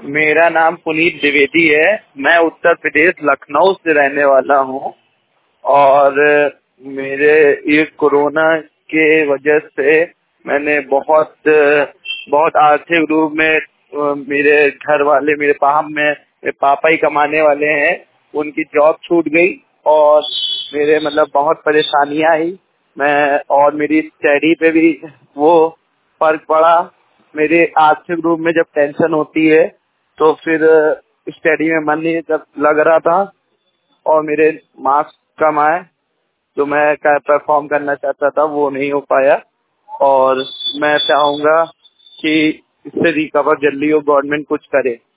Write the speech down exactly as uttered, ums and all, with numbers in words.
मेरा नाम पुनीत द्विवेदी है। मैं उत्तर प्रदेश लखनऊ से रहने वाला हूँ और मेरे ये कोरोना के वजह से मैंने बहुत बहुत आर्थिक रूप में अ, मेरे घर वाले मेरे पापा में मेरे पापा ही कमाने वाले हैं, उनकी जॉब छूट गई और मेरे मतलब बहुत परेशानियां आई। मैं और मेरी स्टडी पे भी वो फर्क पड़ा। मेरे आर्थिक रूप में जब टेंशन होती है तो फिर स्टडी में मन नहीं जब लग रहा था और मेरे मार्क्स कम आए जो मैं परफॉर्म करना चाहता था वो नहीं हो पाया। और मैं चाहूंगा कि इससे रिकवर जल्दी हो, गवर्नमेंट कुछ करे।